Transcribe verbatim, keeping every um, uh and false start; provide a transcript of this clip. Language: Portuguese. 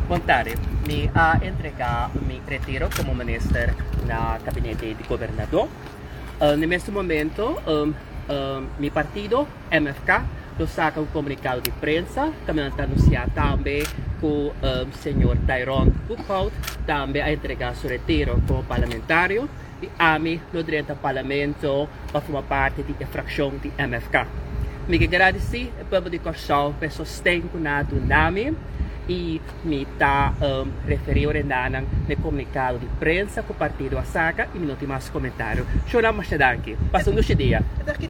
Contare, mi ha entregato mi retiro como ministro na gabinete de governador. Uh, nesse momento, um, um, meu partido, M F K, lo saca um comunicado de prensa, também está anunciado também que o um, senhor Tyrone Buchhout também a entregar seu retiro como parlamentário e a mim no direito ao parlamento para formar parte da fração de M F K. Me agradeci ao povo de Corsol pelo sustento na Dunami e me está um, referindo no comunicado de prensa que o partido a saca e me não tem mais comentário. Choramos, Danke. Passando o dia.